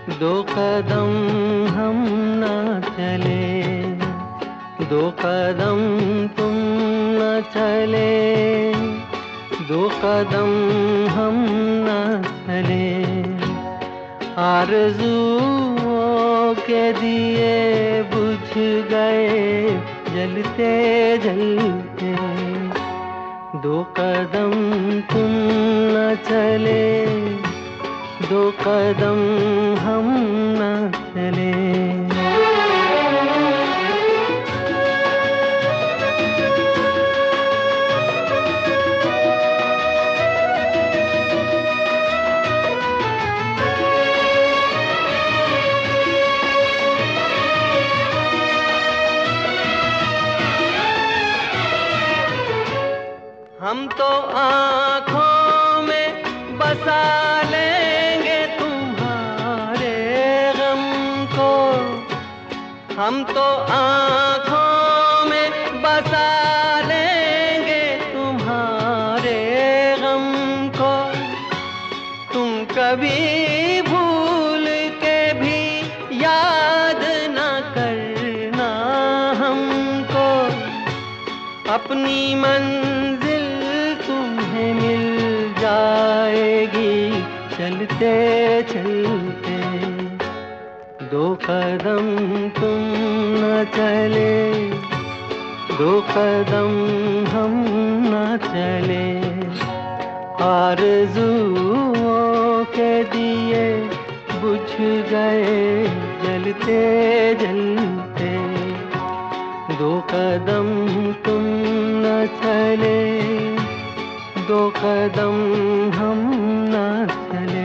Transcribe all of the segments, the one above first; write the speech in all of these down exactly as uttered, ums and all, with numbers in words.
दो कदम हम ना चले, दो कदम तुम न चले, दो कदम हम न चले। आरज़ुओं के दिए बुझ गए जलते जलते। दो कदम तुम न चले, दो कदम हम न चले। हम तो आँखों में बसा लेंगे तुम्हारे गम को, हम तो आँखों में बसा लेंगे तुम्हारे गम को। तुम कभी भूल के भी याद न करना हमको, अपनी मंजिल तुम्हें मिल जाएगी चलते चलते। दो कदम तुम न चले, दो कदम हम न चले। आरज़ुओं के दिए बुझ गए जलते जलते। दो कदम तुम न चले, दो कदम हम न चले।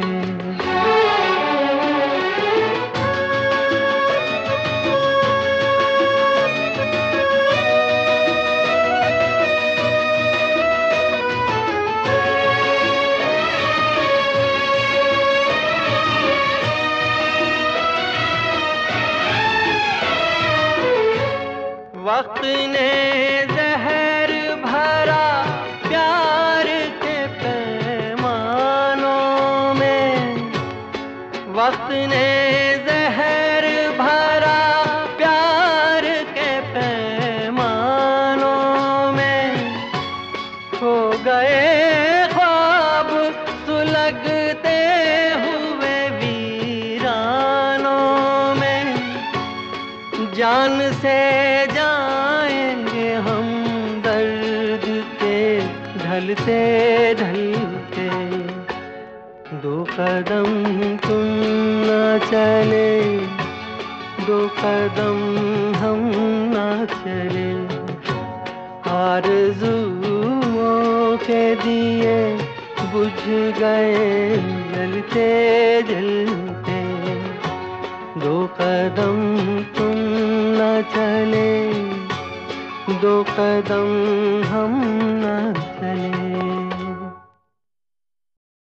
वक्त ने जहर भरा प्यार के पैमानों में, वक्त ने जहर भरा प्यार के पैमानों में। खो गए ख्वाब सुलगते हुए वीरानों में। जान से जाएंगे हम दर्द के ढलते ढलते। दो कदम तुम न चले, दो कदम हम न चले। आरज़ुओं के दिए बुझ गए जलते जलते। दो कदम तुम न चले, दो कदम हम न चले।